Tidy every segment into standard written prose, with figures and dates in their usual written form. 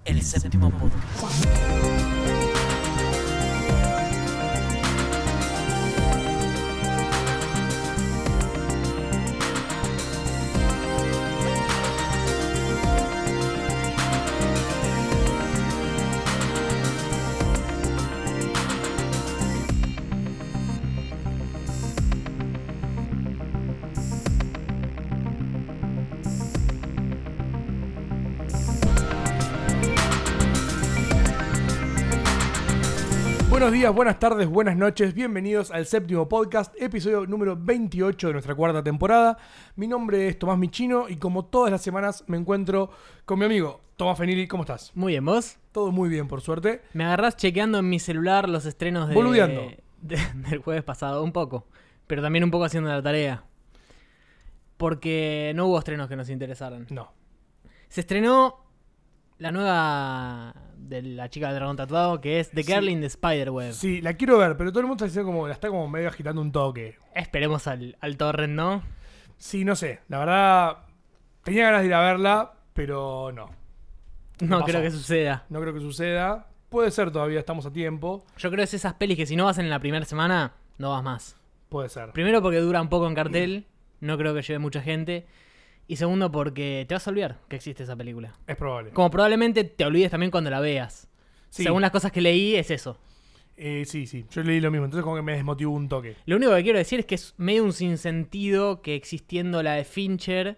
El Séptimo Podcast. Buenos días, buenas tardes, buenas noches, bienvenidos al Séptimo Podcast, episodio número 28 de nuestra cuarta temporada. Mi nombre es Tomás Michino y como todas las semanas me encuentro con mi amigo Tomás Fenili. ¿Cómo estás? Muy bien, ¿vos? Todo muy bien, por suerte. Me agarrás chequeando en mi celular los estrenos Boludeando. del jueves pasado, un poco. Pero también un poco haciendo la tarea. Porque no hubo estrenos que nos interesaran. No. Se estrenó la nueva de la chica del dragón tatuado, que es The Girl in the Spiderweb. Sí, la quiero ver, pero todo el mundo está diciendo como la está como medio agitando un toque. Esperemos al torrent, ¿no? Sí, no sé, la verdad tenía ganas de ir a verla, pero no. No pasó. creo que suceda. No creo que suceda. Puede ser todavía, estamos a tiempo. Yo creo que es esas pelis que si no vas en la primera semana, no vas más. Puede ser. Primero porque dura un poco en cartel, no creo que lleve mucha gente. Y segundo porque te vas a olvidar que existe esa película. Es probable. Como probablemente te olvides también cuando la veas. Sí. Según las cosas que leí, es eso. Sí. Yo leí lo mismo, entonces como que me desmotivó un toque. Lo único que quiero decir es que es medio un sinsentido que existiendo la de Fincher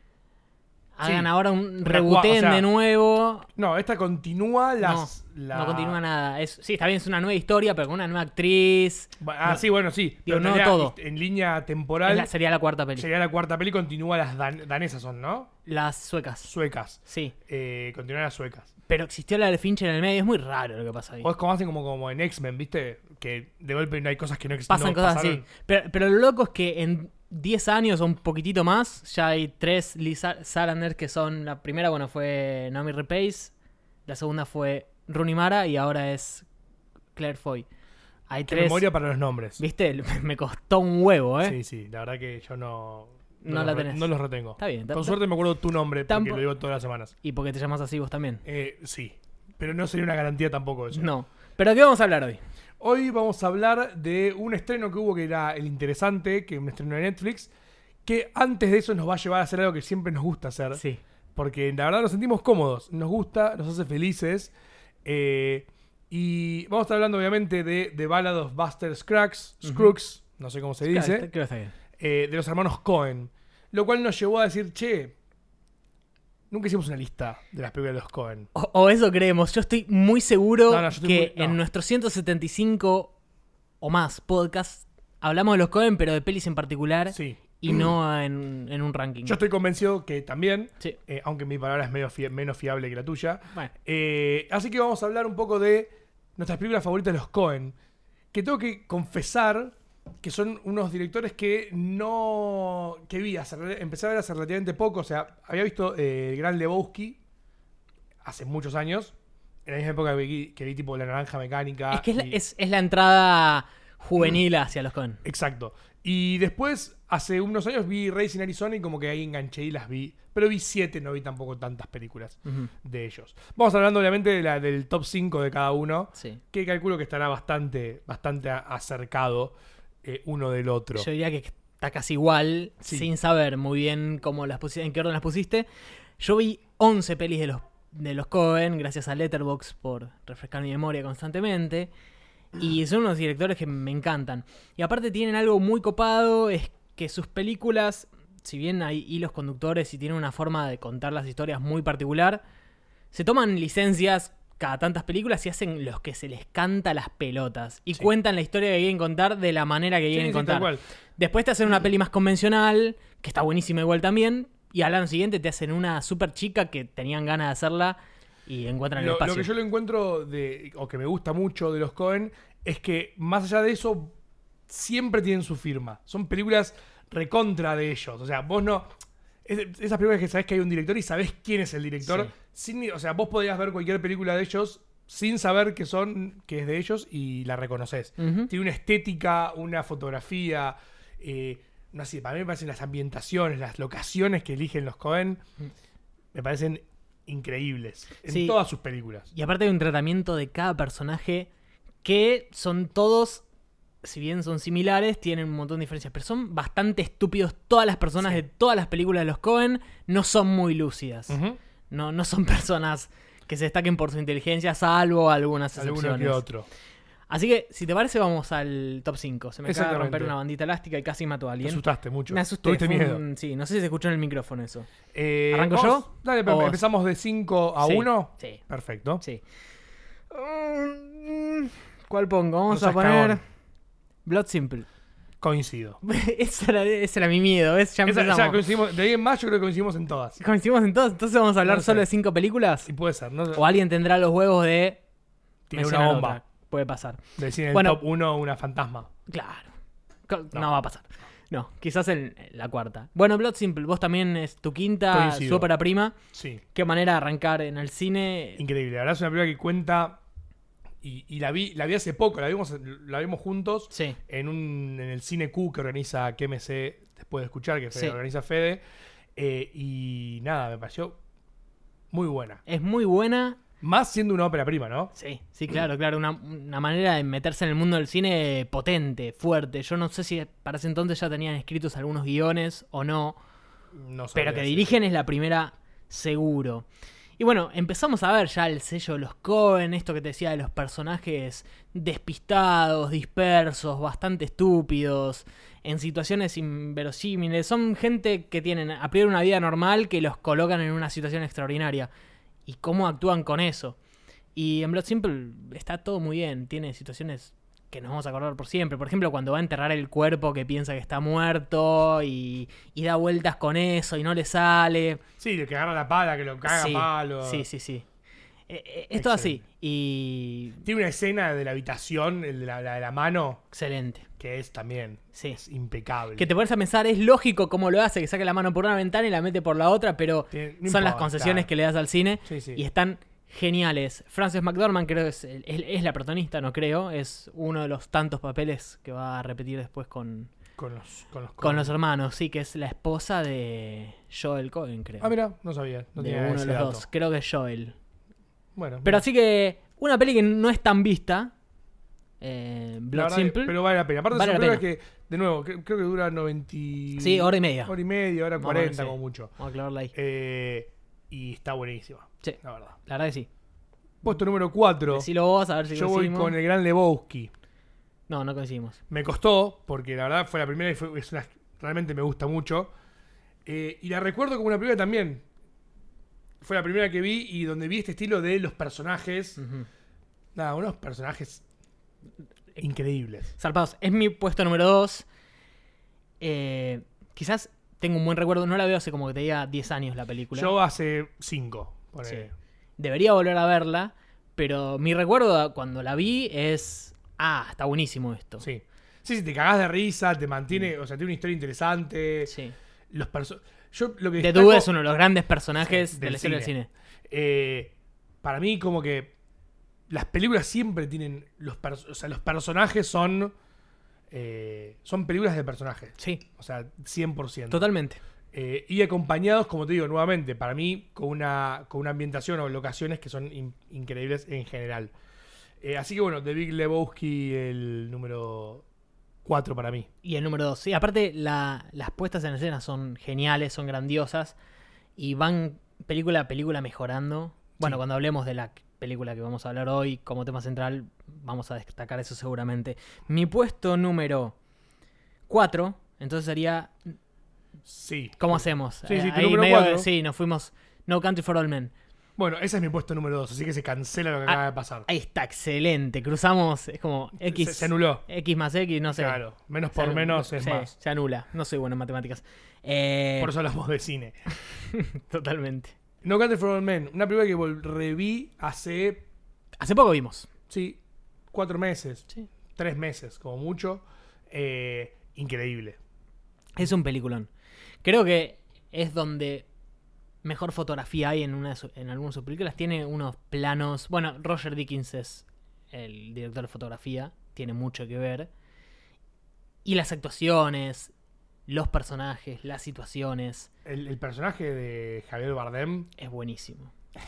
hagan ahora un rebooten de nuevo. No, esta continúa No continúa nada. Sí, está bien, es una nueva historia, pero con una nueva actriz. Sí, bueno, sí. Digo, Pero no tendría- todo. En línea temporal Sería la cuarta peli. sería la cuarta peli, continúa las danesas son, ¿no? Las suecas. Suecas. Sí. Continúan las suecas. Pero existió la de Fincher en el medio, es muy raro lo que pasa ahí. O es como hacen como en X-Men, ¿viste? Que de golpe no hay cosas que no Pasan no cosas pasaron. así. Pero lo loco es que en 10 años o un poquitito más, ya hay 3 Lisa Salander que son... La primera, bueno, fue Naomi Rapace. La segunda fue Rooney Mara y ahora es Claire Foy. Hay Qué 3... memoria para los nombres. ¿Viste? Me costó un huevo, ¿eh? Sí, la verdad que yo no No la tenés. no los retengo. Está bien. Por suerte me acuerdo tu nombre, porque Tampo- lo digo todas las semanas. ¿Y por qué te llamas así vos también? Sí, pero no sería una garantía tampoco eso. No. ¿Pero de qué vamos a hablar hoy? Hoy vamos a hablar de un estreno que hubo que era El Interesante, que es un estreno de Netflix, que antes de eso nos va a llevar a hacer algo que siempre nos gusta hacer. Sí. Porque la verdad nos sentimos cómodos, nos gusta, nos hace felices. Y vamos a estar hablando obviamente de The Ballad of Buster Scruggs, no sé cómo se dice, Creo que está bien. de los hermanos Coen. Lo cual nos llevó a decir, che, nunca hicimos una lista de las películas de los Coen. O eso creemos. Yo estoy muy seguro No, yo estoy que muy- no. en nuestros 175 o más podcasts hablamos de los Coen, pero de pelis en particular Sí. y no en un ranking. Yo estoy convencido que también, Sí. aunque mi palabra es medio menos fiable que la tuya. Bueno, Así que vamos a hablar un poco de nuestras películas favoritas de los Coen. Que tengo que confesar que son unos directores que empecé a ver hace relativamente poco. O sea, había visto El Gran Lebowski hace muchos años. En la misma época que vi tipo La Naranja Mecánica. es que y- es la entrada juvenil hacia los Coen. Exacto. Y después, hace unos años, vi Racing Arizona y como que ahí enganché y las vi. Pero vi 7, no vi tampoco tantas películas Ujú. de ellos. Vamos hablando obviamente del top 5 de cada uno, Sí. que calculo que estará bastante acercado uno del otro. Yo diría que está casi igual, Sí. sin saber muy bien cómo las pusiste, en qué orden las pusiste. Yo vi 11 pelis de los Coen, gracias a Letterboxd por refrescar mi memoria constantemente. Y son unos directores que me encantan. Y aparte tienen algo muy copado, es que sus películas, si bien hay hilos conductores y tienen una forma de contar las historias muy particular, se toman licencias cada tantas películas y hacen los que se les canta las pelotas. Y Sí. cuentan la historia que quieren contar de la manera que quieren Sí, contar. tal cual. Después te hacen una peli más convencional, que está buenísima igual también, y al año siguiente te hacen una super chica que tenían ganas de hacerla y encuentran el Lo espacio. que yo lo encuentro o que me gusta mucho de los Coen es que más allá de eso siempre tienen su firma. Son películas recontra de ellos. O sea, vos no... Esas películas que sabés que hay un director y sabés quién es el director. O sea, vos podrías ver cualquier película de ellos sin saber que es de ellos y la reconoces. Ujú. Tiene una estética, una fotografía, no sé, para mí me parecen las ambientaciones, las locaciones que eligen los Coen, me parecen increíbles en Sí. todas sus películas. Y aparte hay un tratamiento de cada personaje que son todos, si bien son similares, tienen un montón de diferencias, pero son bastante estúpidos. Todas las personas Sí. de todas las películas de los Coen no son muy lúcidas. Ujú. No son personas que se destaquen por su inteligencia, salvo algunas Alguno excepciones. que otro. Así que, si te parece, vamos al top 5. Se me acaba de Exactamente. romper una bandita elástica y casi mato a Te alguien. asustaste mucho. Me asusté. Tuviste fue miedo. sí, no sé si se escuchó en el micrófono eso. ¿Arranco yo? Dale, ¿O vos? empezamos de 5 a Sí, 1. Sí, Perfecto. sí. ¿Cuál pongo? Vamos No a seas poner cagón. Blood Simple. Coincido. ese era mi miedo, ¿ves? Ya Ya empezamos. coincidimos, de ahí en más yo creo que coincidimos en todas. Coincidimos en todo, entonces vamos a hablar No sé. solo de 5 películas. Y puede ser, ¿no? O alguien tendrá los huevos de Tiene una mencionar bomba. otra. Puede pasar. Decir en el Bueno. top 1 una fantasma. Claro. No. No va a pasar. No, quizás en la cuarta. Bueno, Blood Simple, vos también es tu quinta, Coincido. su ópera prima. Sí. Qué manera de arrancar en el cine. Increíble. La verdad es una película que cuenta. Y la vi hace poco, la vimos juntos Sí, en el Cine Q que organiza KMC después de escuchar, que Sí. organiza Fede. Y nada, me pareció muy buena. es muy buena. Más siendo una ópera prima, ¿no? Sí, claro. Una manera de meterse en el mundo del cine potente, fuerte. Yo no sé si para ese entonces ya tenían escritos algunos guiones o no. No sabría Pero que decir. dirigen es la primera seguro. Y bueno, empezamos a ver ya el sello de los Coen, esto que te decía de los personajes despistados, dispersos, bastante estúpidos, en situaciones inverosímiles. Son gente que tienen a priori una vida normal que los colocan en una situación extraordinaria. Y cómo actúan con eso. Y en Blood Simple está todo muy bien, tiene situaciones que nos vamos a acordar por siempre. Por ejemplo, cuando va a enterrar el cuerpo que piensa que está muerto y da vueltas con eso y no le sale. Sí, el que agarra la pala, que lo caga a Sí, palo. sí. Es todo así. Y Tiene una escena de la habitación, el de la mano, excelente. que es también Sí. es impecable. Que te pones a pensar, es lógico cómo lo hace, que saque la mano por una ventana y la mete por la otra, pero No son las importa. concesiones que le das al cine Sí, sí. y están geniales. Frances McDormand creo que es la protagonista, no creo, es uno de los tantos papeles que va a repetir después con los hermanos, sí, que es la esposa de Joel Coen, creo. Ah, mira, no sabía. No de tenía uno ese de los dato. dos, creo que es Joel. Bueno, Pero mira. así que una peli que no es tan vista, La Blood verdad que- Simple, pero vale la pena. Aparte, Vale son la películas que, de nuevo, creo que dura 90. sí, hora y media. Hora y media, hora Más o menos, 40 sí. como mucho. Vamos a clavarla ahí. Y está buenísima. Sí. La verdad. La verdad que sí. Puesto número 4. Decilo vos, a ver si Yo voy coincidimos. con el gran Lebowski. No coincidimos. Me costó, porque la verdad fue la primera y realmente me gusta mucho. Y la recuerdo como una película también. Fue la primera que vi y donde vi este estilo de los personajes. Ujú. Nada, unos personajes increíbles. Zarpados. Es mi puesto número 2. Quizás tengo un buen recuerdo. No la veo hace como que te diga 10 años la película. Yo hace 5. Sí. Debería volver a verla. Pero mi recuerdo cuando la vi es... Ah, está buenísimo esto. Sí. Sí, te cagás de risa, te mantiene, o sea, tiene una historia interesante. Sí. Los yo lo que The destaco- Dude es uno de los grandes personajes Sí, de del la historia del cine. cine. Para mí, como que las películas siempre tienen los personajes son películas de personajes. Sí, O sea, 100%. totalmente. Y acompañados, como te digo, nuevamente, para mí, con una ambientación o locaciones que son increíbles en general. Así que bueno, The Big Lebowski, el número 4 para mí. Y el número 2. Sí, aparte las puestas en escena son geniales, son grandiosas. Y van película a película mejorando. Bueno, Sí. cuando hablemos de la película que vamos a hablar hoy como tema central, vamos a destacar eso seguramente. Mi puesto número 4, entonces sería... Sí. ¿Cómo hacemos? Sí, sí, tu Ahí número medio- 4. Sí, nos fuimos... No Country for All Men. Bueno, ese es mi puesto número 2, así que se cancela lo que acaba de pasar. Ahí está, excelente. Cruzamos, es como X... Se anuló. X más X, no sé. Claro, menos Se por anu- menos es sí, más. se anula. No soy bueno en matemáticas. Por eso hablamos de cine. Totalmente. No Country for Old Men, una película que reví hace, Hace poco vimos. sí, 4 meses, Sí. 3 meses, como mucho. Increíble. Es un peliculón. Creo que es donde mejor fotografía hay en algunas de sus películas. Tiene unos planos... Bueno, Roger Dickens es el director de fotografía. Tiene mucho que ver. Y las actuaciones, los personajes, las situaciones. El personaje de Javier Bardem Es buenísimo.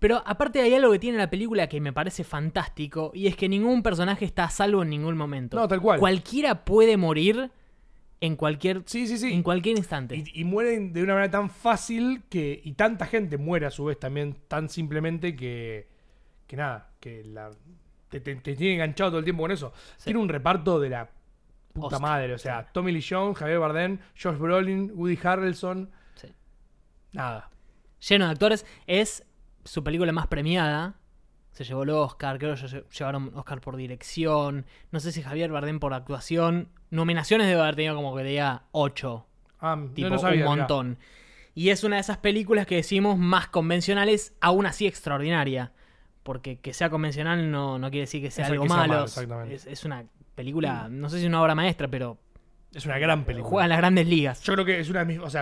Pero aparte hay algo que tiene la película que me parece fantástico, y es que ningún personaje está a salvo en ningún momento. No, tal cual. Cualquiera puede morir en cualquier, Sí, sí, sí. en cualquier instante. Y mueren de una manera tan fácil y tanta gente muere a su vez también tan simplemente que nada, que te tiene enganchado todo el tiempo con eso. Sí. Tiene un reparto de la puta Hostia, madre, o sea, sí. Tommy Lee Jones, Javier Bardem, Josh Brolin, Woody Harrelson, Sí. nada. Lleno de actores. Es su película más premiada. Se llevó el Oscar, creo que llevaron Oscar por dirección. No sé si Javier Bardem por actuación. Nominaciones debe haber tenido como que diga 8. Tipo, no sabía, un mirá. montón. Y es una de esas películas que decimos más convencionales, aún así extraordinaria. Porque que sea convencional no quiere decir que sea Eso algo que sea malo. malo, exactamente. Es una película, no sé si es una obra maestra, pero Es una gran película. juega en las grandes ligas. Yo creo que es una de mis. O sea,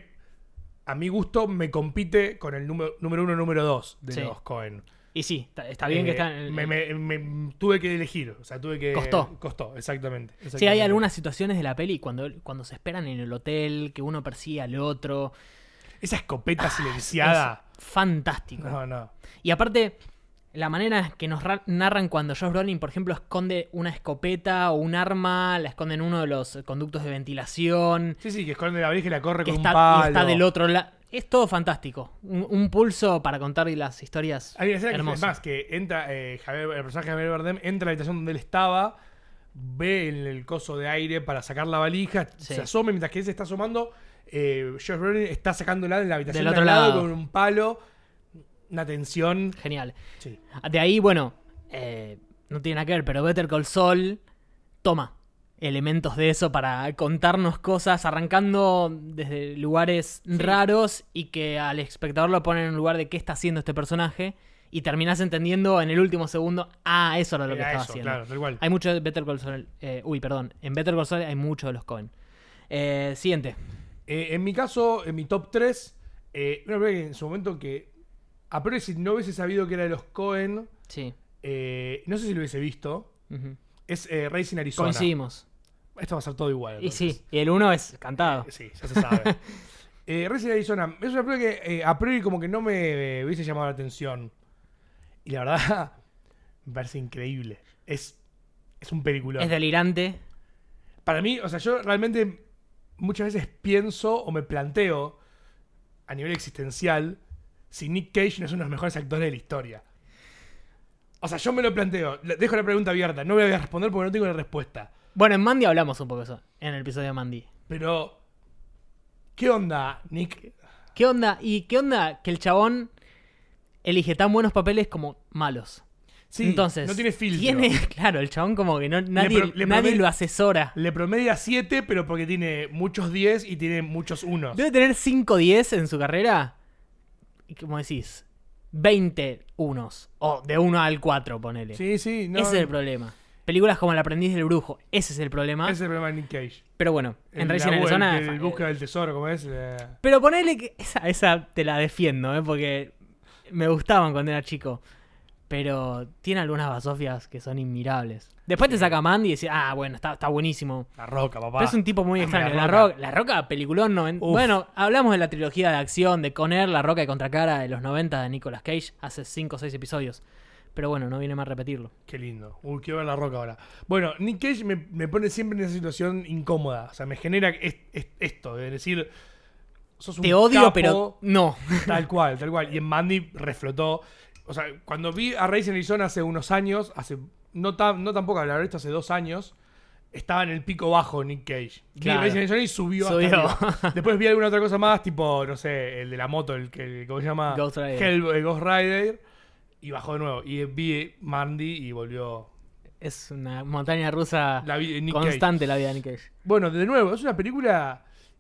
a mi gusto me compite con el número 1 y número 2 de Sí. los Coen. Y sí, está bien que está en Me tuve que elegir. O sea, tuve que. Costó. Exactamente. Sí, hay algunas situaciones de la peli cuando se esperan en el hotel, que uno persigue al otro. Esa escopeta silenciada. Es fantástico. No. Y aparte, la manera que nos narran cuando Josh Brolin, por ejemplo, esconde una escopeta o un arma, la esconde en uno de los conductos de ventilación, Sí, que esconde la varija y la corre que con está, un palo. y está del otro lado. Es todo fantástico. Un pulso para contar las historias Hay una escena que es hermosas. más, que entra el personaje de Javier Bardem entra a la habitación donde él estaba, ve el coso de aire para sacar la valija, Sí. se asoma y mientras que él se está asomando, Josh Brolin está sacándola en la habitación Del de otro al lado lado. con un palo, una tensión. Genial. Sí. De ahí, bueno, no tiene nada que ver, pero Better Call Saul toma elementos de eso para contarnos cosas, arrancando desde lugares raros y que al espectador lo ponen en un lugar de qué está haciendo este personaje y terminás entendiendo en el último segundo, eso era lo que Era estaba eso, haciendo. claro, tal cual. Hay mucho de Better Call Saul. En Better Call Saul hay mucho de los Coen. Siguiente. En mi caso, en mi top 3, una película que en su momento que, a priori si no hubiese sabido que era de los Coen, Sí. no sé si lo hubiese visto, Ujú. es Racing Arizona. Coincidimos. Esto va a ser todo igual. Y entonces. sí, y el 1 es cantado. Sí, ya se sabe. Racing Arizona es una película que a priori como que no me hubiese llamado la atención. Y la verdad, me parece increíble. Es un película. Es delirante. Para mí, o sea, yo realmente muchas veces pienso o me planteo a nivel existencial si Nick Cage no es uno de los mejores actores de la historia. O sea, yo me lo planteo. Dejo la pregunta abierta. No voy a responder porque no tengo la respuesta. Bueno, en Mandy hablamos un poco de eso, en el episodio de Mandy. Pero, ¿qué onda, Nick? ¿Qué onda? ¿Y qué onda que el chabón elige tan buenos papeles como malos? Sí, Entonces, no tiene filtro. Claro, el chabón como que nadie promedia- lo asesora. Le promedia 7, pero porque tiene muchos 10 y tiene muchos 1. Debe tener 5-10 en su carrera. Y como decís, 20 unos. O de 1 al 4, ponele. Sí, sí. No, Ese es el problema. Películas como El aprendiz del brujo, ese es el problema. Ese es el problema de Nick Cage. Pero bueno, en Racing Arizona... El busca del tesoro, como es. Pero ponele que esa te la defiendo, porque me gustaban cuando era chico. Pero tiene algunas basofias que son inmirables. Después te saca Mandy y decís, bueno, está buenísimo. La Roca, papá. Pero es un tipo muy Dame extraño. La La Roca, peliculón. Uf. Bueno, hablamos de la trilogía de acción de Conner, La Roca y Contracara de los 90 de Nicolas Cage, hace 5 o 6 episodios. Pero bueno, no viene más repetirlo. Qué lindo. Uy, quiero ver La Roca ahora. Bueno, Nick Cage me pone siempre en esa situación incómoda. O sea, me genera esto de decir... Sos un Te odio, capo, pero no. Tal cual, tal cual. Y en Mandy reflotó. O sea, cuando vi a Racing Arizona hace unos años, no tampoco la verdad, hace 2 años, estaba en el pico bajo Nick Cage. Claro. Vi Racing Arizona y subió. Hasta arriba. Después vi alguna otra cosa más, tipo, no sé, el de la moto, ¿cómo se llama? Ghost Rider. Ghost Rider. Y bajó de nuevo. Y vi Mandy y volvió. Es una montaña rusa La vida de Nick constante la vida de Nick Cage. Bueno, de nuevo, es una película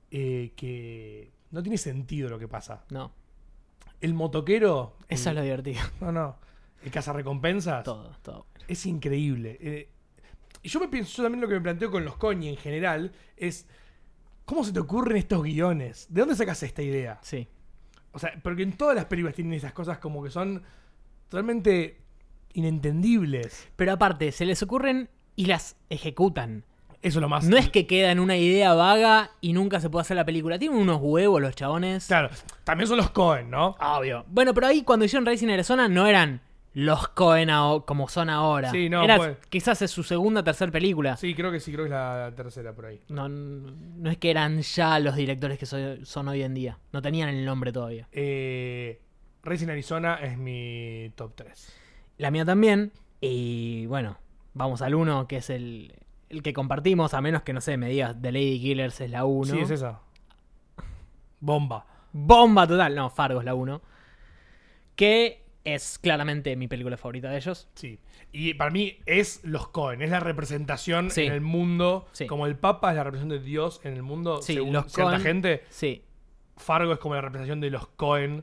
que no tiene sentido lo que pasa. No, El motoquero. eso es lo divertido. No. El cazarrecompensas. Todo. Es increíble. Y yo también lo que me planteo con los Coen en general es ¿cómo se te ocurren estos guiones? ¿De dónde sacas esta idea? Sí. O sea, porque en todas las películas tienen esas cosas como que son totalmente inentendibles. Pero aparte, se les ocurren y las ejecutan. Eso es lo más... No es que queda en una idea vaga y nunca se puede hacer la película. Tienen unos huevos los chabones. Claro, también son los Coen, ¿no? Obvio. Bueno, pero ahí cuando hicieron Racing Arizona no eran los Coen como son ahora. Sí, no, Era, pues. quizás es su segunda o tercera película. Sí, creo que es la tercera por ahí. No es que eran ya los directores que son hoy en día. No tenían el nombre todavía. Racing Arizona es mi top 3. La mía también. Y bueno, vamos al 1, que es el que compartimos, a menos que, no sé, me digas The Lady Killers es la 1. Sí, es esa. Bomba. Bomba total. No, Fargo es la 1. Que es claramente mi película favorita de ellos. Sí. Y para mí es los Coen, es la representación Sí. en el mundo. Sí. Como el Papa es la representación de Dios en el mundo, Sí, según los cierta Coen. gente. Sí. Fargo es como la representación de los Coen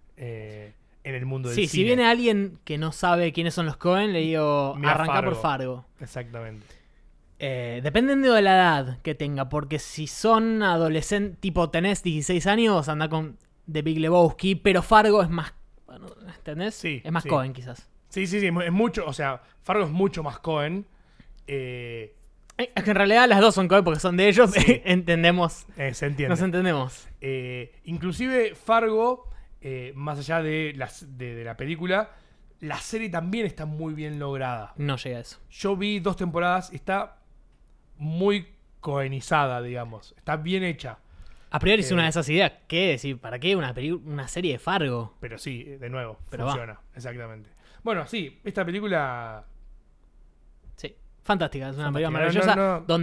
en el mundo del Sí, cine. si viene alguien que no sabe quiénes son los Coen, le digo, Mira arrancá Fargo. por Fargo. Exactamente. Dependiendo de la edad que tenga, porque si son adolescentes, tipo tenés 16 años, anda con The Big Lebowski, pero Fargo es más, bueno, ¿entendés? Sí, es más sí. Coen quizás. Sí, es mucho, o sea, Fargo es mucho más Coen. Es que en realidad las dos son Coen porque son de ellos, Sí. entendemos, Se entiende. nos entendemos. Inclusive Fargo, más allá de la película, la serie también está muy bien lograda. No llega a eso. Yo vi 2 temporadas y está muy coenizada, digamos. Está bien hecha. A priori es Eh, una de esas ideas, ¿qué decir? ¿Para qué una serie de Fargo? Pero sí, de nuevo, Pero funciona. Exactamente. Bueno, sí, esta película... Sí, fantástica, es una película Fantástica. maravillosa No.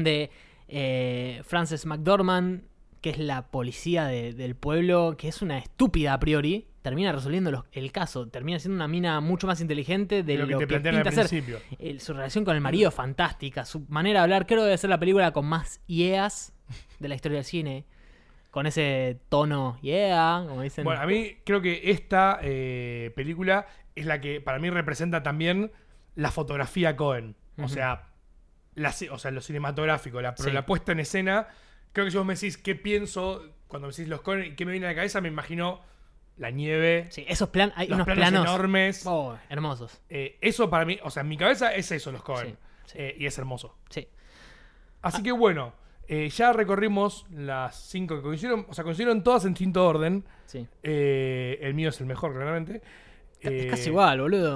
donde Frances McDormand, que es la policía del pueblo, que es una estúpida a priori, termina resolviendo el caso, termina siendo una mina mucho más inteligente de lo que te que plantean al pinta ser. principio. Su relación con el marido es fantástica, su manera de hablar, creo que debe ser la película con más yeas de la historia del cine, con ese tono yeah, como dicen. Bueno, a mí creo que esta película es la que para mí representa también la fotografía Coen. O Ujú. sea, lo cinematográfico, Sí. la puesta en escena. Creo que si vos me decís qué pienso cuando me decís los Coen y qué me viene a la cabeza, me imagino la nieve, Sí, hay los unos planos planos enormes. oh, hermosos. Eso para mí, o sea, en mi cabeza es eso, los Coen. Sí, sí. Y es hermoso. Sí. Así que bueno, ya recorrimos las 5 que coincidieron. O sea, coincidieron todas en distinto orden. Sí. El mío es el mejor, claramente. Es casi igual, boludo.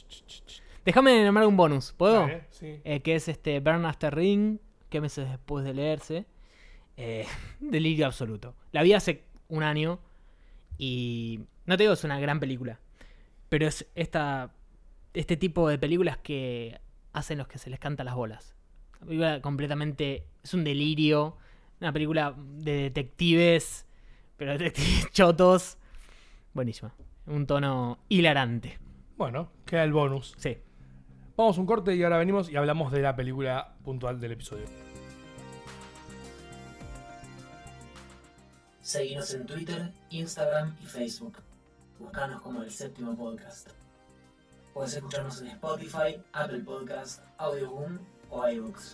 Déjame nombrar un bonus, ¿puedo? Dale, sí. Que es Burn After Ring, que meses después de leerse. Delirio absoluto. La vi hace un año y no te digo es una gran película, pero es este tipo de películas que hacen los que se les canta las bolas. La película completamente es un delirio, una película de detectives, pero detectives chotos. Buenísima. Un tono hilarante. Bueno, queda el bonus. Sí. Vamos a un corte y ahora venimos y hablamos de la película puntual del episodio. Seguinos en Twitter, Instagram y Facebook. Buscanos como El Séptimo Podcast. Puedes escucharnos en Spotify, Apple Podcast, Audioboom o iBooks.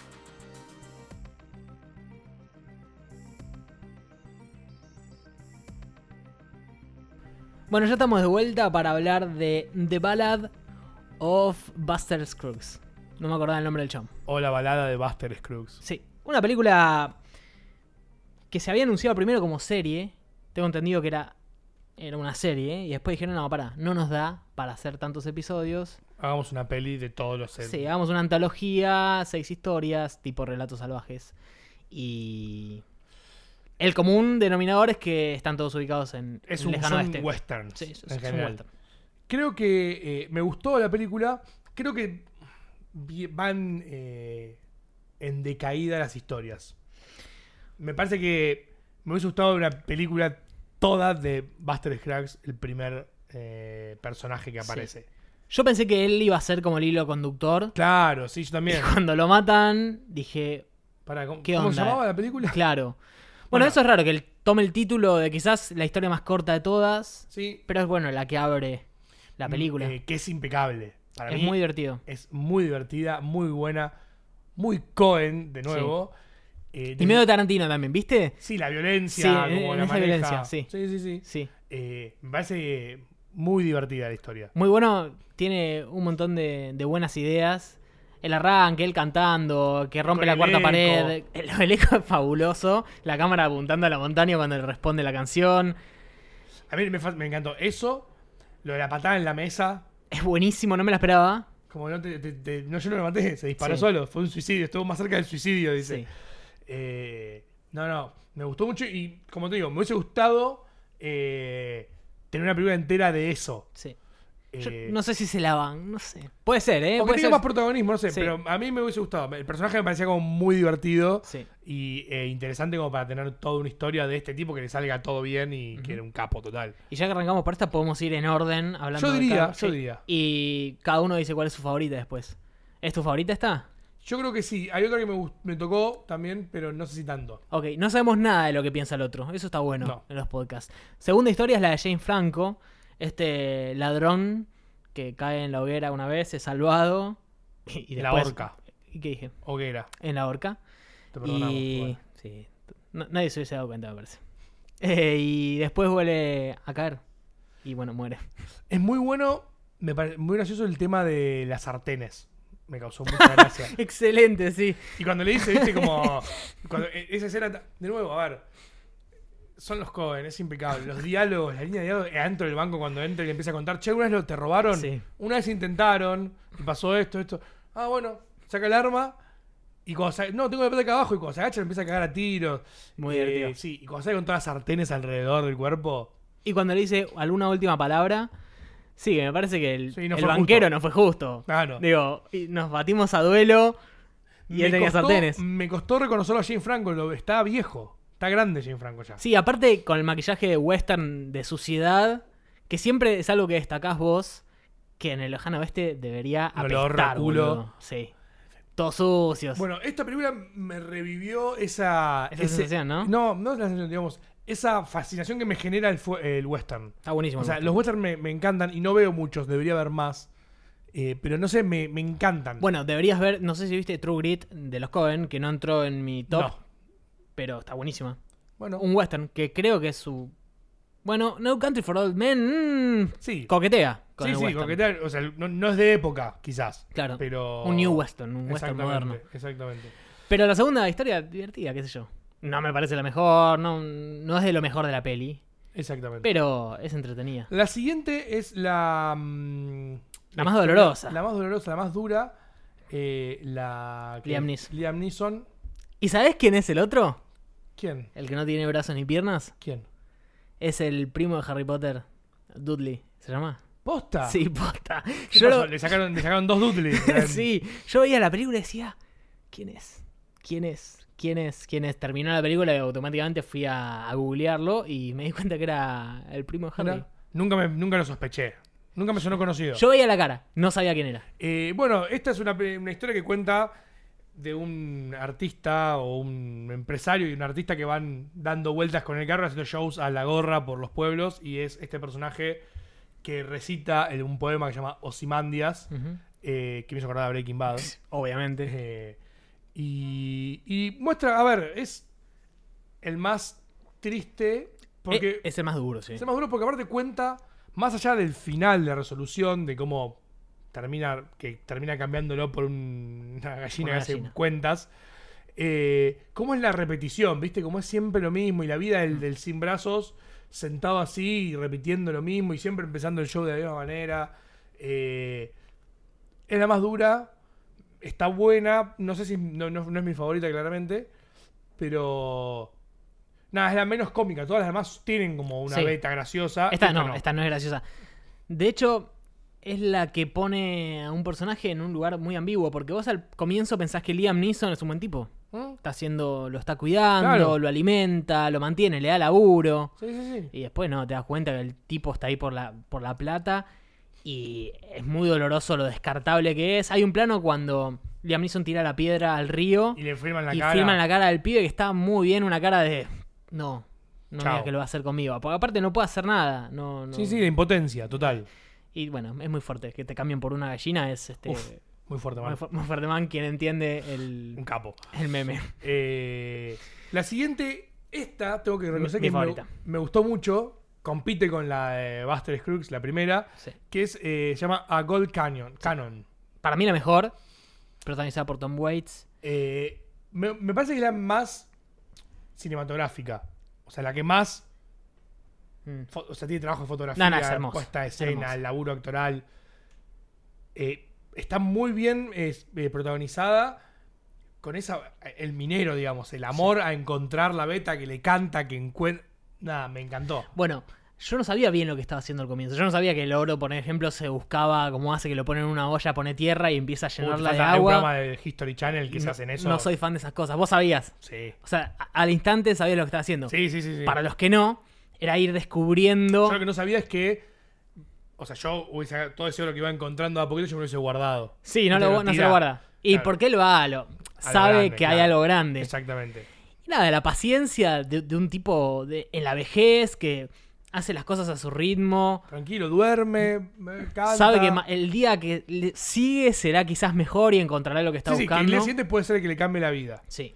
Bueno, ya estamos de vuelta para hablar de The Ballad of Buster Scruggs. No me acordaba el nombre del chon. O la balada de Buster Scruggs. Sí, una película que se había anunciado primero como serie. Tengo entendido que era una serie. Y después dijeron, no, pará, no nos da para hacer tantos episodios. Hagamos una peli de todos los Sí, hagamos una antología, 6 historias, tipo relatos salvajes. Y el común denominador es que están todos ubicados en Es el un lejano son oeste. westerns Sí, en es un general. western. Creo que me gustó la película. Creo que van en decaída las historias. Me parece que me hubiese gustado una película toda de Buster Scruggs, el primer personaje que aparece. Yo pensé que él iba a ser como el hilo conductor. Claro, sí, yo Y también. cuando lo matan, dije, ¿Cómo ¿qué ¿cómo se onda? llamaba la película? claro. Bueno. Bueno, eso es raro, que él tome el título de quizás la historia más corta de todas, Sí. pero es bueno la que abre la película. Que es impecable. Para es mí muy divertido. es muy divertida, muy buena, muy Coen, de nuevo. Y medio de Tarantino también, ¿viste? Sí, la violencia, Sí, como en la esa maneja. violencia, sí. Sí. Sí. Me parece muy divertida la historia. Muy bueno, tiene un montón de buenas ideas. El arranque, él cantando, que rompe Con la el cuarta eco. pared. El eco es fabuloso. La cámara apuntando a la montaña cuando le responde la canción. A mí me encantó eso, lo de la patada en la mesa. Es buenísimo, no me la esperaba. Como no, no, yo no lo maté, se disparó Sí. solo, fue un suicidio, estuvo más cerca del suicidio, dice. Sí. No, me gustó mucho y como te digo, me hubiese gustado tener una película entera de eso. Sí. Yo Eh, no sé si se la van, no sé. Puede ser, ¿eh? o que Puede tenga ser. más protagonismo, no sé, Sí. pero a mí me hubiese gustado. El personaje me parecía como muy divertido Sí. y interesante como para tener toda una historia de este tipo que le salga todo bien y que era un capo total. Y ya que arrancamos por esta, podemos ir en orden hablando Yo de diría, cada- yo sí. diría. Y cada uno dice cuál es su favorita después. ¿Es tu favorita esta? Yo creo que sí. Hay otra que me tocó también, pero no sé si tanto. Ok, no sabemos nada de lo que piensa el otro. Eso está bueno No. en los podcasts. Segunda historia es la de Jane Franco. Este ladrón que cae en la hoguera una vez, es salvado. Y La después, horca. ¿Y qué dije? Hoguera. En la horca. Te perdonamos. Y... igual. Sí. Nadie se hubiese dado cuenta, me parece. Y después vuelve a caer. Y bueno, muere. Es muy bueno, me parece muy gracioso el tema de las sartenes. Me causó mucha gracia. Excelente, sí. Y cuando le dice, viste, como. Esa escena. De nuevo, a ver. Son los Coen, es impecable. Los diálogos, la línea de diálogo adentro del banco cuando entra y le empieza a contar. Che, una vez te robaron. Sí. Una vez intentaron. Y pasó esto. Ah, bueno. Saca el arma. Y cuando no, tengo la plata acá abajo. Y cuando se agacha le empieza a cagar a tiros. Muy divertido. Sí, y cuando sale con todas las sartenes alrededor del cuerpo. Y cuando le dice alguna última palabra, sí, me parece que el, Sí, no el fue banquero justo. no fue justo. Claro. Digo, y nos batimos a duelo y él tenía sartenes. Me costó reconocerlo a Jane Franco. Está viejo. Está grande Jane Franco ya. Sí, aparte con el maquillaje de western de suciedad, que siempre es algo que destacás vos, que en el lejano oeste debería Un olor apestar, a culo. boludo. Sí. Todos sucios. Bueno, esta película me revivió esa sensación, ¿no? No es la sensación, digamos, esa fascinación que me genera el western. Está buenísimo. O sea, el los western. western me encantan y no veo muchos, debería haber más. Pero no sé, me encantan. Bueno, deberías ver, no sé si viste True Grit de los Coen, que no entró en mi top, No. pero está buenísima. Bueno, Un western que creo que es su... Bueno, No Country for Old Men sí. coquetea con Sí, el sí, western. coquetear. O sea, no es de época, quizás. Claro, Pero. un new western, un western Exactamente, moderno. exactamente. Pero la segunda historia, divertida, qué sé yo. No me parece la mejor, no es de lo mejor de la peli, Exactamente. pero es entretenida. La siguiente es la. La más dolorosa. La más dolorosa, la más dura. La. Liam Neeson. Liam Neeson. ¿Y sabés quién es el otro? ¿Quién? El que no tiene brazos ni piernas. ¿Quién? Es el primo de Harry Potter, Dudley, ¿se llama? ¿Posta? Sí, posta. ¿Qué Yo pasó? lo- Le sacaron dos Dudley. sí, yo veía la película y decía, ¿quién es? ¿Quién es? ¿Quién es? ¿Quién es? Terminó la película y automáticamente fui a googlearlo y me di cuenta que era el primo de Harry. Mira, nunca lo sospeché. Nunca me sonó conocido. Yo veía la cara, no sabía quién era. Bueno, esta es una historia que cuenta de un artista o un empresario y un artista que van dando vueltas con el carro haciendo shows a la gorra por los pueblos y es este personaje que recita un poema que se llama Ozymandias, que me hizo acordar a Breaking Bad. Obviamente. Y muestra, a ver, es el más triste porque Es el más duro, sí. es el más duro porque aparte cuenta más allá del final de resolución de cómo termina cambiándolo por una gallina Una que hace gallina. cuentas. Cómo es la repetición, ¿viste? Como es siempre lo mismo y la vida del sin brazos sentado así y repitiendo lo mismo y siempre empezando el show de la misma manera. Es la más dura, está buena, no sé si no es mi favorita claramente, pero nada, es la menos cómica. Todas las demás tienen como una Sí. beta graciosa. Esta no es graciosa. De hecho, es la que pone a un personaje en un lugar muy ambiguo, porque vos al comienzo pensás que Liam Neeson es un buen tipo. ¿Mm? Lo está cuidando, Claro. lo alimenta, lo mantiene, le da laburo. Sí, sí, sí. Y después no, te das cuenta que el tipo está ahí por la plata. Y es muy doloroso lo descartable que es. Hay un plano cuando Liam Neeson tira la piedra al río Y le filman la y cara. filman la cara del pibe que está muy bien, una cara de... No Chao. digas que lo va a hacer conmigo. Porque aparte no puede hacer nada. No. Sí, sí, la impotencia, total. Y bueno, es muy fuerte. Que te cambien por una gallina es Uf, muy fuerte, man. muy fuerte, man. Quien entiende Un capo. el meme. La siguiente, esta, tengo que reconocer Mi que favorita. me gustó mucho. Compite con la de Buster Scruggs, la primera, Sí. que se llama A Gold Canyon. Canon. Para mí la mejor. Protagonizada por Tom Waits. Me parece que es la más cinematográfica. O sea, la que más... O sea, tiene trabajo de fotografía, No, es hermoso. puesta de escena, Hermoso. el laburo actoral. Está muy bien protagonizada con el minero, digamos, el amor a encontrar la beta que le canta, que encuentra... Nada, me encantó. Bueno, yo no sabía bien lo que estaba haciendo al comienzo. Yo no sabía que el oro, por ejemplo, se buscaba, como hace que lo pone en una olla, pone tierra y empieza a llenarla de Hay un agua. programa de History Channel que se hacen eso. No soy fan de esas cosas. ¿Vos sabías? Sí. O sea, al instante sabías lo que estaba haciendo. Sí. Para los que no, era ir descubriendo... Yo lo que no sabía es que... O sea, yo hubiese todo ese oro que iba encontrando a poquito, yo me lo hubiese guardado. Sí, no se lo tira. guarda. ¿Y Claro. por qué lo va? Sabe grande, que hay claro. algo grande. Exactamente. Y nada, la paciencia de un tipo en la vejez que hace las cosas a su ritmo. Tranquilo, duerme, canta. Sabe que el día que le sigue será quizás mejor y encontrará lo que está Sí, que buscando. el día siguiente puede ser el que le cambie la vida. Sí.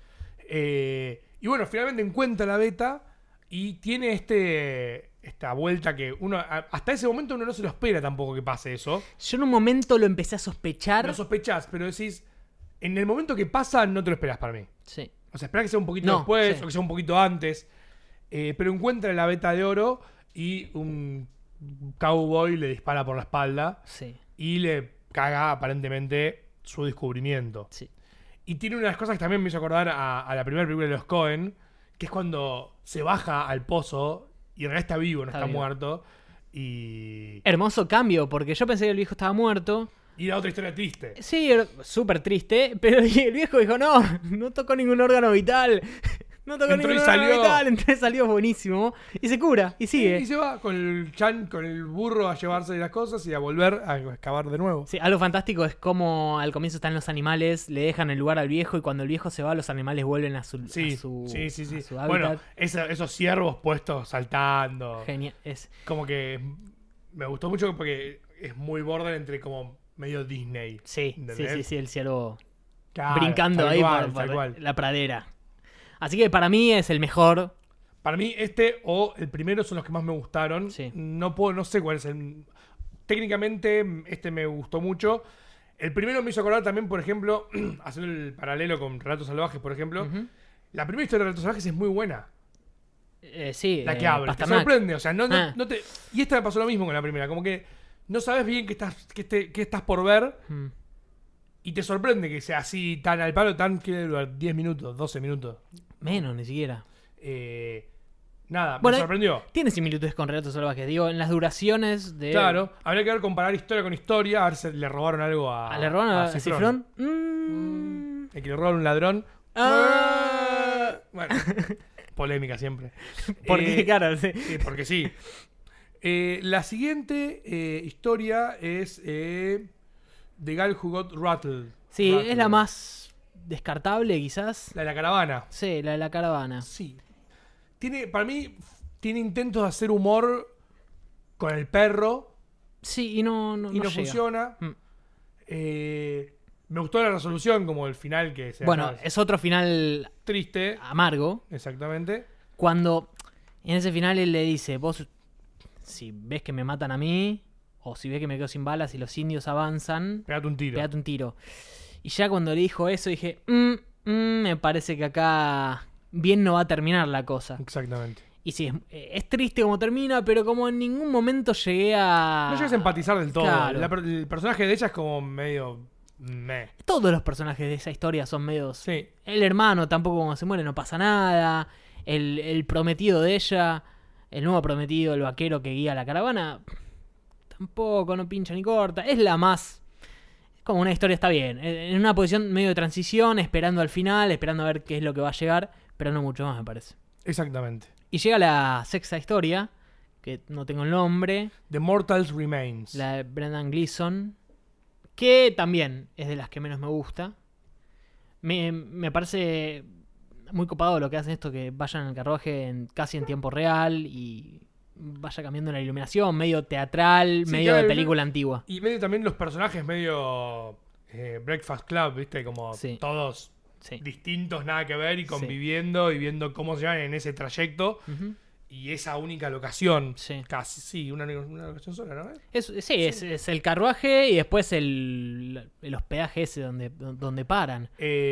Y bueno, finalmente encuentra la beta y tiene esta vuelta que uno... Hasta ese momento uno no se lo espera tampoco que pase eso. Yo en un momento lo empecé a sospechar. Lo sospechás, pero decís... En el momento que pasa no te lo esperás para mí. Sí. O sea, esperás que sea un poquito No, después sí. o que sea un poquito antes. Pero encuentra la beta de oro y un cowboy le dispara por la espalda Sí. y le caga aparentemente su descubrimiento. Sí. Y tiene unas cosas que también me hizo acordar a la primera película de los Coen, que es cuando se baja al pozo y en realidad está vivo, no Está está vivo. muerto. Y Hermoso cambio, porque yo pensé que el viejo estaba muerto. la otra historia triste. Sí, súper triste, pero el viejo dijo, no tocó ningún órgano vital. No tocó Entró y ningún órgano salió. vital, entonces salió buenísimo. Y se cura, y sigue. Y se va con el burro a llevarse las cosas y a volver a excavar de nuevo. Sí, algo fantástico es como al comienzo están los animales, le dejan el lugar al viejo y cuando el viejo se va, los animales vuelven a su, Sí, a su, sí. a su Bueno, hábitat. esos ciervos puestos saltando. Genial. Como que me gustó mucho porque es muy border entre como medio Disney. Sí, ¿entendés? el cielo Claro, brincando tal ahí cual, por tal cual. la pradera. Así que para mí es el mejor. Para mí o el primero son los que más me gustaron. Sí. No sé cuál es el... Técnicamente me gustó mucho. El primero me hizo acordar también, por ejemplo, haciendo el paralelo con Relatos Salvajes, por ejemplo. Ujú. La primera historia de Relatos Salvajes es muy buena. Sí, La que abre, te Pasternak. sorprende. O sea, no Ah. te... Y esta me pasó lo mismo con la primera. Como que no sabes bien qué estás por ver Mm. y te sorprende que sea así, tan al palo, que debe durar 10 minutos, 12 minutos. Menos, ni siquiera. Nada, Bueno, me sorprendió. Tiene similitudes con Relatos Salvajes. Digo, en las duraciones de... Claro, habría que ver comparar historia con historia, a ver si le robaron algo a ¿Le robaron a Cifrón. Cifrón? El que le robaron un ladrón. Ah. Bueno, polémica siempre. Porque, claro, sí. Porque sí. La siguiente historia es The Guy Who Got Rattled. Sí, Rattled. es la más descartable, quizás. La de la caravana. Sí, la de la caravana. Sí. Para mí, tiene intentos de hacer humor con el perro Sí, y no llega. funciona. Mm. Me gustó la resolución, como el final que se Bueno, es otro final triste. amargo. Exactamente. Cuando en ese final él le dice, vos, si ves que me matan a mí, o si ves que me quedo sin balas y los indios avanzan, Pégate un tiro. pégate un tiro. Y ya cuando le dijo eso dije, me parece que acá bien no va a terminar la cosa. Exactamente. Y sí, es triste como termina, pero como en ningún momento llegué a... No llegas a empatizar del todo. Claro. El personaje de ella es como medio... meh. Todos los personajes de esa historia son medios... Sí. El hermano tampoco cuando se muere no pasa nada. El prometido de ella, el nuevo prometido, el vaquero que guía la caravana, tampoco, no pincha ni corta. Es la más... Como una historia está bien. En una posición medio de transición, esperando al final, esperando a ver qué es lo que va a llegar, pero no mucho más me parece. Exactamente. Y llega la sexta historia, que no tengo el nombre, The Mortals Remains. la de Brendan Gleeson, que también es de las que menos me gusta. Me parece muy copado lo que hacen esto, que vayan en el carruaje casi en tiempo real y vaya cambiando la iluminación, medio teatral, Sí, medio claro, de película antigua. Y medio también los personajes medio Breakfast Club, ¿viste? Como Sí. todos Sí. distintos, nada que ver, y conviviendo y viendo cómo se van en ese trayecto. Ujú. y esa única locación, Sí. casi, sí, una locación sola, ¿no? Es el carruaje y después el hospedaje ese donde paran.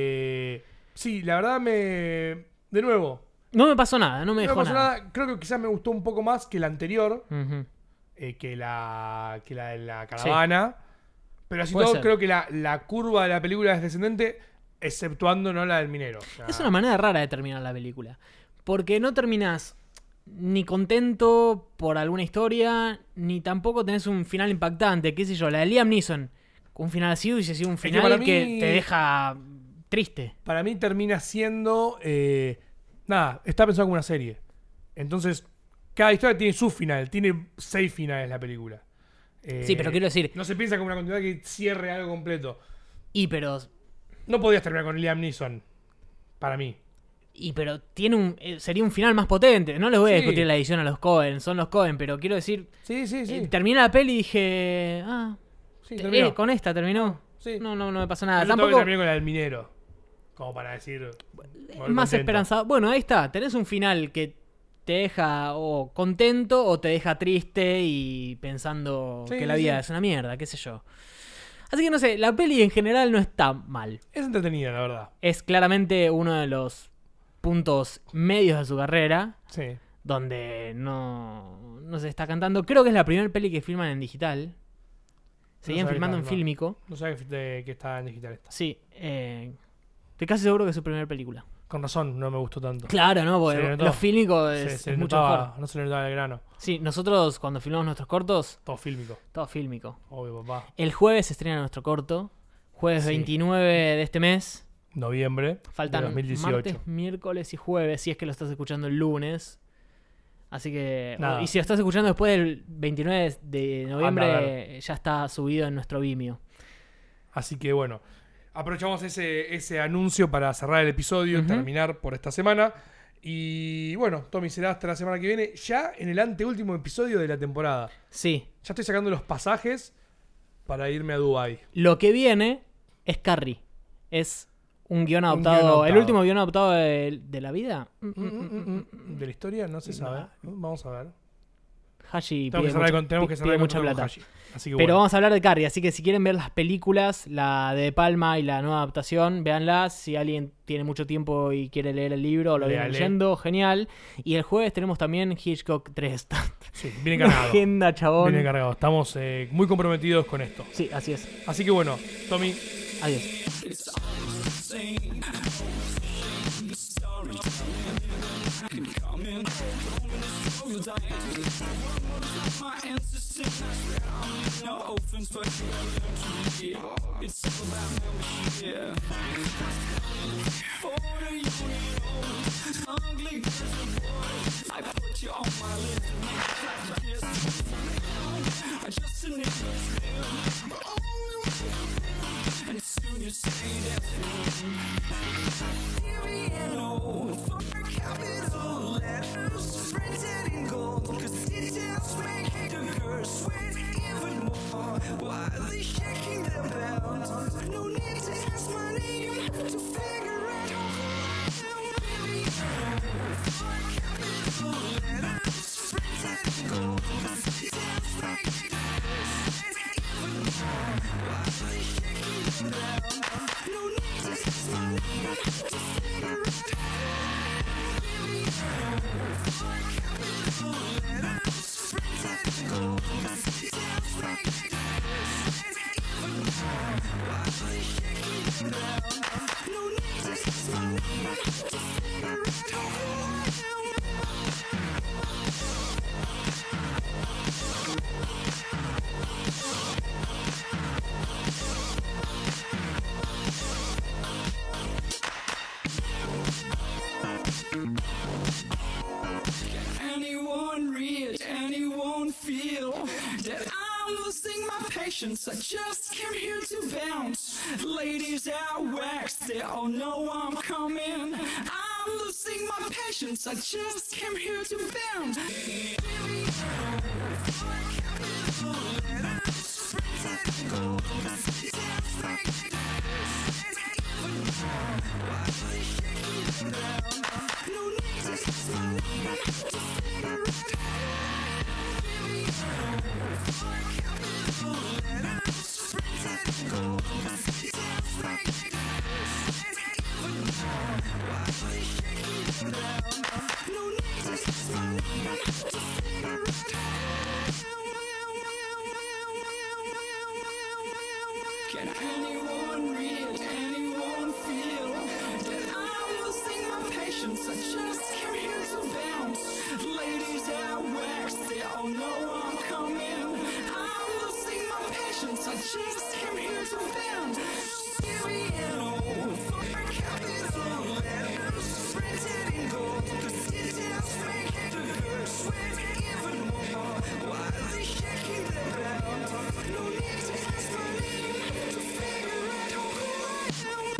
Sí, la verdad de nuevo, No me pasó nada, no me no me dejó pasó nada. nada. Creo que quizás me gustó un poco más que la anterior, Ujú. que la de la caravana. Pero así Puede todo, ser. creo que la curva de la película es descendente, exceptuando no la del minero. O sea, Es una manera rara de terminar la película. Porque no terminás ni contento por alguna historia, ni tampoco tenés un final impactante. Qué sé yo, la de Liam Neeson. Un final así hubiese sido un que final para que mí- te deja triste. Para mí termina siendo... nada, está pensado como una serie. Entonces, cada historia tiene su final. Tiene 6 finales la película. Sí, pero quiero decir, No se piensa como una continuidad que cierre algo completo. pero No podías terminar con Liam Neeson. Para mí. pero tiene sería un final más potente. No les voy a Sí. discutir la edición a los Coen, son los Coen, pero quiero decir, Sí. terminé la peli y dije, Sí, terminó. con esta terminó. Sí. No me pasó nada. Yo tengo que Tampoco terminar con la del minero. Como para decir... es volver más contento. esperanzado. Bueno, ahí está. Tenés un final que te deja o contento o te deja triste y pensando Sí, que la sí, vida sí. es una mierda, qué sé yo. Así que no sé, la peli en general no está mal. Es entretenida, la verdad. Es claramente uno de los puntos medios de su carrera Sí. donde no se está cantando. Creo que es la primera peli que filman en digital. Seguían sabía que filmando en estaba fílmico. No sabía que está en digital esta. Sí, estoy casi seguro que es su primera película. Con razón, no me gustó tanto. Claro, ¿no? Porque Se le notó. los fílmicos Se es le mucho notaba, mejor. no se le notaba el grano. Sí, nosotros cuando filmamos nuestros cortos, Todo fílmico. todo fílmico. Obvio, papá. El jueves se estrena nuestro corto. Jueves Sí. 29 de este mes. Noviembre Faltan de 2018. martes, miércoles y jueves, si es que lo estás escuchando el lunes. Así que... Nada. Y si lo estás escuchando después del 29 de Anda a noviembre, ya está subido en nuestro Vimeo. Así que bueno, aprovechamos ese anuncio para cerrar el episodio, Ujú. terminar por esta semana. Y bueno, Tommy, será hasta la semana que viene, ya en el anteúltimo episodio de la temporada. Sí, Ya estoy sacando los pasajes para irme a Dubái. lo que viene es Carrie. Es un guión adoptado. guión adoptado. El último guión adoptado de la vida. De la historia no se sabe. No. Vamos a ver. Hashi Tenemos que cerrar pide el mucha contrato con plata. Hashi. Así que Pero bueno. vamos a hablar de Carrie, así que si quieren ver las películas, la de Palma y la nueva adaptación, véanlas. Si alguien tiene mucho tiempo y quiere leer el libro o lo viene Léale. leyendo, genial. Y el jueves tenemos también Hitchcock 3. Sí, viene Una cargado. agenda, chabón. Viene cargado. Estamos muy comprometidos con esto. Sí, así es. Así que bueno, Tommy, Adiós. Anyone read, anyone feel that I'm losing my patience? I just came here to bounce. Ladies out waxed, they all know I'm coming. I'm losing my patience. I just came here to bounce. No need to kiss my name. Can anyone read, anyone feel that I'm losing my patience? I just came here to bounce. Ladies at wax, they all know I'm coming. I'm losing my patience. I just came here to bounce. Siriano, for capital letters, printed in gold. The details make the girls sweat even more. Why are they shaking their belt? No need to ask my name to figure out who I am.